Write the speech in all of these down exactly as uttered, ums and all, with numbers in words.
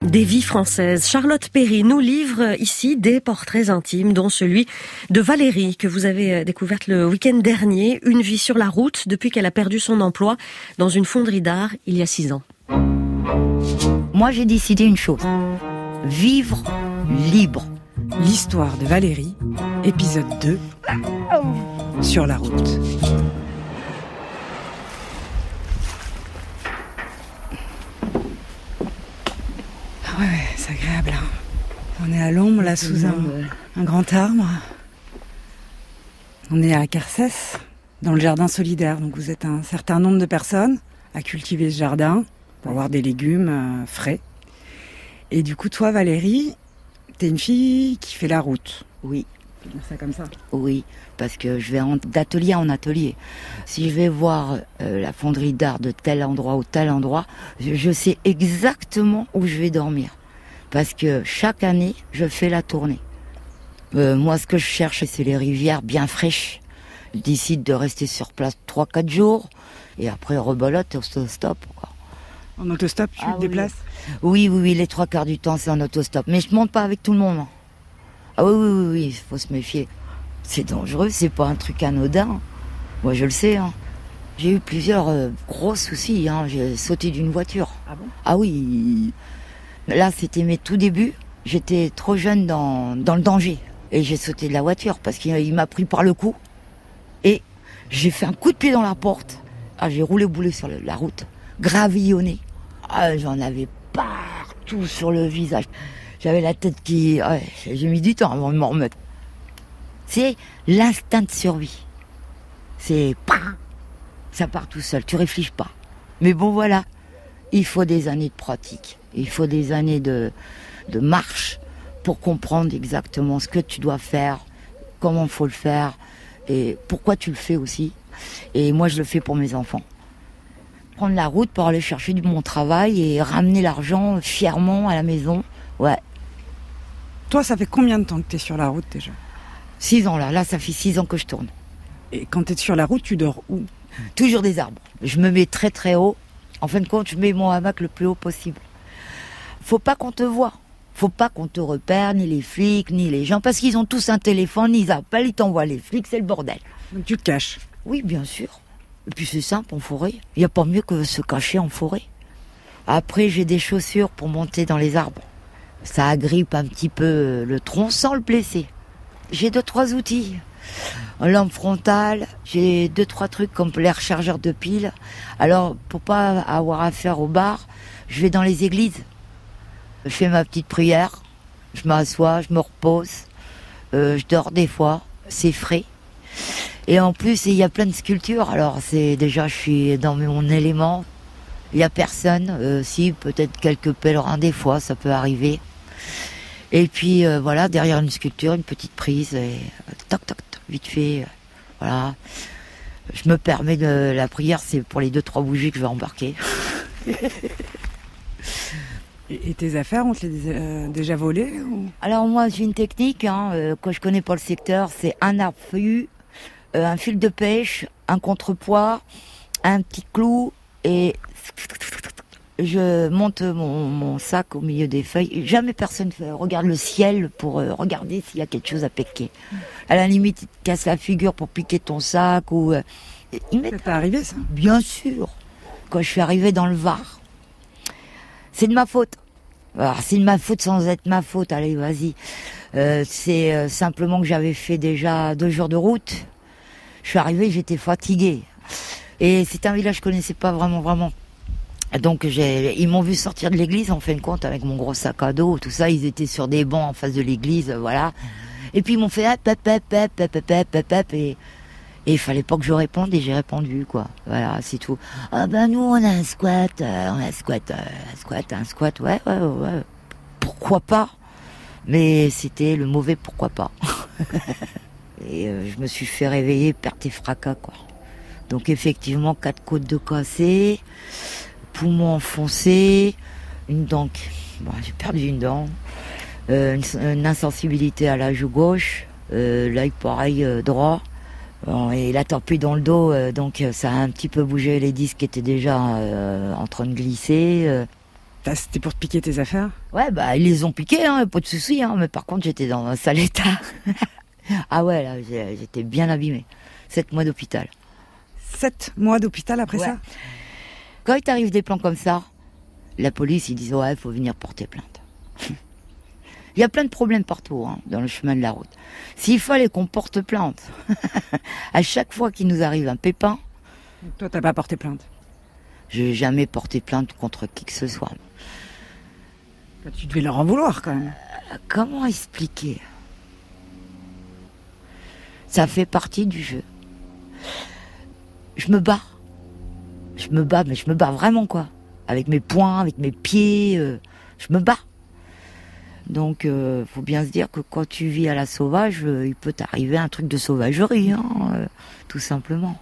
Des vies françaises. Charlotte Péry nous livre ici des portraits intimes, dont celui de Valérie, que vous avez découverte le week-end dernier. Une vie sur la route depuis qu'elle a perdu son emploi dans une fonderie d'art il y a six ans. Moi, j'ai décidé une chose. Vivre libre. L'histoire de Valérie, épisode deux, sur la route. Ouais, c'est agréable. Hein. On est à l'ombre, là, sous un, un grand arbre. On est à Carcès, dans le jardin solidaire. Donc vous êtes un certain nombre de personnes à cultiver ce jardin pour avoir des légumes euh, frais. Et du coup, toi, Valérie, t'es une fille qui fait la route. Oui. On peut dire ça comme ça. Oui, parce que je vais en, d'atelier en atelier. Si je vais voir euh, la fonderie d'art de tel endroit ou tel endroit, je, je sais exactement où je vais dormir. Parce que chaque année, je fais la tournée. Euh, moi, ce que je cherche, c'est les rivières bien fraîches. Je décide de rester sur place trois quatre jours. Et après, rebolote, autostop. Quoi. En autostop, tu ah, te oui. déplaces ? Oui, oui, oui, les trois quarts du temps, c'est en autostop. Mais je monte pas avec tout le monde. Ah oui, oui, oui, oui, il faut se méfier. C'est dangereux, c'est pas un truc anodin. Moi, je le sais. Hein. J'ai eu plusieurs euh, gros soucis. Hein. J'ai sauté d'une voiture. Ah bon ? Ah oui. Là, c'était mes tout débuts. J'étais trop jeune dans, dans le danger. Et j'ai sauté de la voiture parce qu'il il m'a pris par le cou. Et j'ai fait un coup de pied dans la porte. Ah, j'ai roulé boulet sur le, la route. Gravillonné. Ah, j'en avais partout sur le visage. J'avais la tête qui... Ouais, j'ai mis du temps avant de m'en remettre. C'est l'instinct de survie. C'est... Ça part tout seul, tu réfléchis pas. Mais bon, voilà. Il faut des années de pratique. Il faut des années de, de marche pour comprendre exactement ce que tu dois faire, comment il faut le faire, et pourquoi tu le fais aussi. Et moi, je le fais pour mes enfants. Prendre la route pour aller chercher du bon travail et ramener l'argent fièrement à la maison. Ouais. Toi, ça fait combien de temps que tu es sur la route déjà ? Six ans là, là ça fait six ans que je tourne. Et quand tu es sur la route, tu dors où ? Toujours des arbres. Je me mets très très haut. En fin de compte, je mets mon hamac le plus haut possible. Faut pas qu'on te voie. Faut pas qu'on te repère, ni les flics, ni les gens, parce qu'ils ont tous un téléphone, ils appellent, ils t'envoient les flics, c'est le bordel. Donc tu te caches ? Oui, bien sûr. Et puis c'est simple en forêt. Il n'y a pas mieux que se cacher en forêt. Après, j'ai des chaussures pour monter dans les arbres. Ça agrippe un petit peu le tronc sans le blesser. J'ai deux, trois outils. Une lampe frontale, j'ai deux, trois trucs comme les rechargeurs de piles. Alors, pour pas avoir affaire au bar, je vais dans les églises. Je fais ma petite prière, je m'assois, je me repose, euh, je dors des fois, c'est frais. Et en plus, il y a plein de sculptures. Alors, c'est déjà, je suis dans mon élément. Il y a personne. Euh, si, peut-être quelques pèlerins des fois, ça peut arriver. Et puis, euh, voilà, derrière une sculpture, une petite prise. Et, euh, toc, toc, toc, vite fait. Euh, voilà. Je me permets de... La prière, c'est pour les deux, trois bougies que je vais embarquer. Et tes affaires, on te les a euh, déjà volées ou... Alors moi, j'ai une technique, hein, euh, quand je connais pas le secteur, c'est un arbre feuillu, euh, un fil de pêche, un contrepoids, un petit clou, et je monte mon, mon sac au milieu des feuilles. Jamais personne fait, regarde le ciel pour euh, regarder s'il y a quelque chose à piquer. À la limite, ils te cassent la figure pour piquer ton sac. Ou, euh, ils mettent... Ça t'est arrivé, ça ? Bien sûr. Quand je suis arrivée dans le Var, c'est de ma faute. Alors, c'est de ma faute sans être ma faute, allez, vas-y. Euh, c'est euh, simplement que j'avais fait déjà deux jours de route. Je suis arrivée, j'étais fatiguée. Et c'est un village que je connaissais pas vraiment, vraiment. Donc, j'ai, ils m'ont vu sortir de l'église, en fin de compte, avec mon gros sac à dos, tout ça. Ils étaient sur des bancs en face de l'église, voilà. Et puis, ils m'ont fait, hop, hop, hop, hop, hop, hop, hop, hop, hop, et... Et il fallait pas que je réponde, et j'ai répondu, quoi. Voilà, c'est tout. Ah ben nous, on a un squat, euh, on a un squat, euh, un squat, un squat, ouais, ouais, ouais. Pourquoi pas ? Mais c'était le mauvais pourquoi pas. Et euh, je me suis fait réveiller, perte et fracas, quoi. Donc effectivement, quatre côtes de cassées, poumons enfoncés, une dent, bon, j'ai perdu une dent, euh, une, une insensibilité à la joue gauche, euh, l'œil pareil euh, droit. Bon, et la torpille dans le dos, euh, donc ça a un petit peu bougé les disques qui étaient déjà euh, en train de glisser. Euh. C'était pour te piquer tes affaires? Ouais, bah ils les ont piqués, hein, pas de souci, hein, mais par contre j'étais dans un sale état. Ah ouais, là j'étais bien abîmée. Sept mois d'hôpital. Sept mois d'hôpital après ouais. ça? Quand il t'arrive des plans comme ça, la police ils disent ouais, il faut venir porter plainte. Il y a plein de problèmes partout, hein, dans le chemin de la route. S'il fallait qu'on porte plainte, à chaque fois qu'il nous arrive un pépin... Toi, t'as pas porté plainte? Je n'ai jamais porté plainte contre qui que ce soit. Tu devais leur en vouloir, quand même. Euh, comment expliquer? Ça fait partie du jeu. Je me bats. Je me bats, mais je me bats vraiment, quoi. Avec mes poings, avec mes pieds, euh, je me bats. Donc, euh, faut bien se dire que quand tu vis à la sauvage, euh, il peut t'arriver un truc de sauvagerie, hein, euh, tout simplement.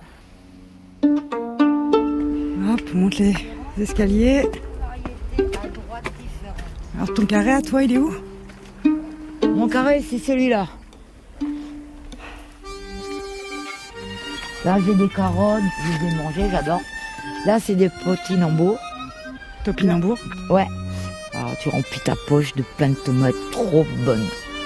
Hop, on monte les escaliers. Alors, ton carré à toi, il est où? Mon carré, c'est celui-là. Là, j'ai des carottes, je les ai mangées, j'adore. Là, c'est des topinambours. Topinambours? Ouais. Alors, tu remplis ta poche de plein de tomates trop bonnes.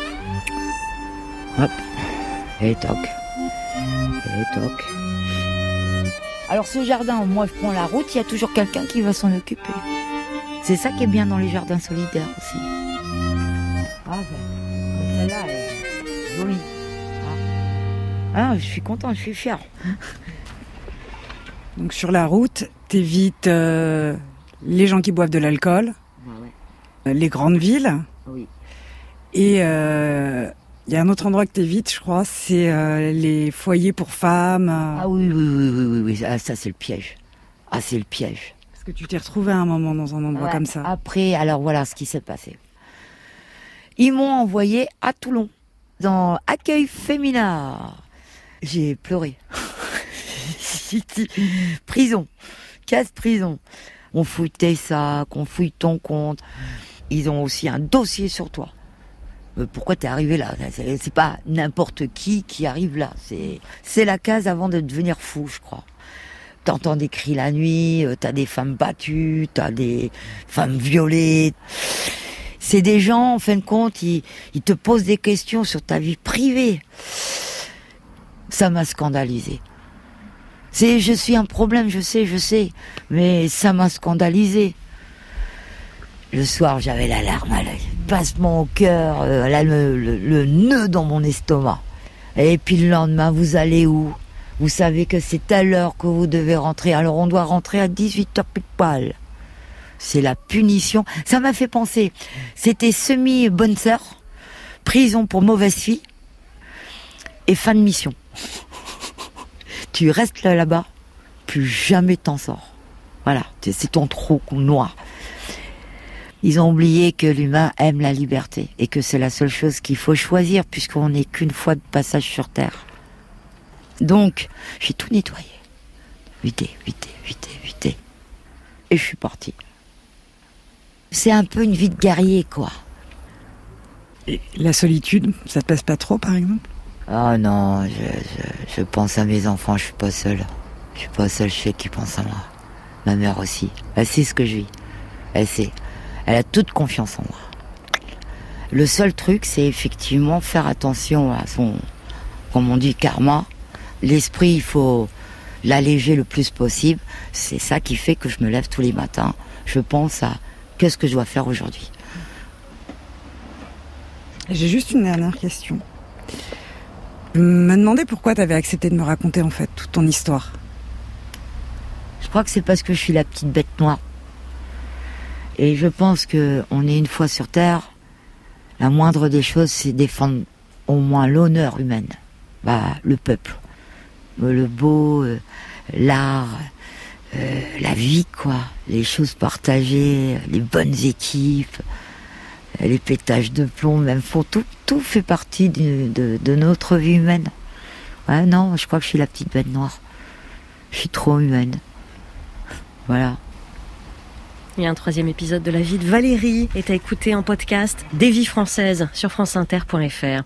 Hop. Et toc. Et toc. Alors, ce jardin, moi, je prends la route, il y a toujours quelqu'un qui va s'en occuper. C'est ça qui est bien dans les jardins solidaires aussi. Ah, celle-là, elle est jolie. Ah. ah, je suis contente, je suis fière. Donc, sur la route, t'évites euh, les gens qui boivent de l'alcool. Les grandes villes. Oui. Et il euh, y a un autre endroit que t'évites, je crois, c'est euh, les foyers pour femmes. Ah oui, oui, oui, oui, oui, oui. Ah, ça c'est le piège. Ah, c'est le piège. Parce que tu t'es retrouvée à un moment dans un endroit ouais. comme ça. Après, alors voilà ce qui s'est passé. Ils m'ont envoyé à Toulon, dans Accueil Féminin. J'ai pleuré. Prison. Casse prison. On fouille tes sacs, on fouille ton compte. Ils ont aussi un dossier sur toi. Euh, pourquoi t'es arrivé là? c'est, c'est pas n'importe qui qui arrive là. C'est, c'est la case avant de devenir fou, je crois. T'entends des cris la nuit, euh, t'as des femmes battues, t'as des femmes violées. C'est des gens, en fin de compte, ils, ils te posent des questions sur ta vie privée. Ça m'a scandalisée. C'est, je suis un problème, je sais, je sais, mais ça m'a scandalisée. Le soir, j'avais la larme à l'œil, passement au cœur, euh, là, le, le, le nœud dans mon estomac. Et puis le lendemain, vous allez où? Vous savez que c'est à l'heure que vous devez rentrer, alors on doit rentrer à dix-huit heures pile poil. C'est la punition. Ça m'a fait penser, c'était semi-bonne sœur, prison pour mauvaise fille, et fin de mission. Tu restes là, là-bas, plus jamais t'en sors. Voilà, c'est ton trou noir. Ils ont oublié que l'humain aime la liberté et que c'est la seule chose qu'il faut choisir puisqu'on n'est qu'une fois de passage sur Terre. Donc, j'ai tout nettoyé. Vidé, vidé, vidé, vidé. Et je suis partie. C'est un peu une vie de guerrier, quoi. Et la solitude, ça te passe pas trop, par exemple? Oh non, je, je, je pense à mes enfants, je suis pas seule. Je suis pas seule, je sais qu'ils pensent à moi. Ma mère aussi. Elle sait ce que je vis. Elle sait. Elle a toute confiance en moi. Le seul truc, c'est effectivement faire attention à son, comme on dit, karma. L'esprit, il faut l'alléger le plus possible. C'est ça qui fait que je me lève tous les matins. Je pense à qu'est-ce que je dois faire aujourd'hui. J'ai juste une dernière question. Je me demandais pourquoi tu avais accepté de me raconter en fait toute ton histoire. Je crois que c'est parce que je suis la petite bête noire. Et je pense que on est une fois sur Terre, la moindre des choses, c'est défendre au moins l'honneur humain. Bah, le peuple, le beau, euh, l'art, euh, la vie, quoi. Les choses partagées, les bonnes équipes, les pétages de plomb, même font tout, tout fait partie de, de, de notre vie humaine. Ouais, non, je crois que je suis la petite bête noire. Je suis trop humaine. Voilà. Il y a un troisième épisode de la vie de Valérie est à écouter en podcast Des vies françaises sur franceinter point f r.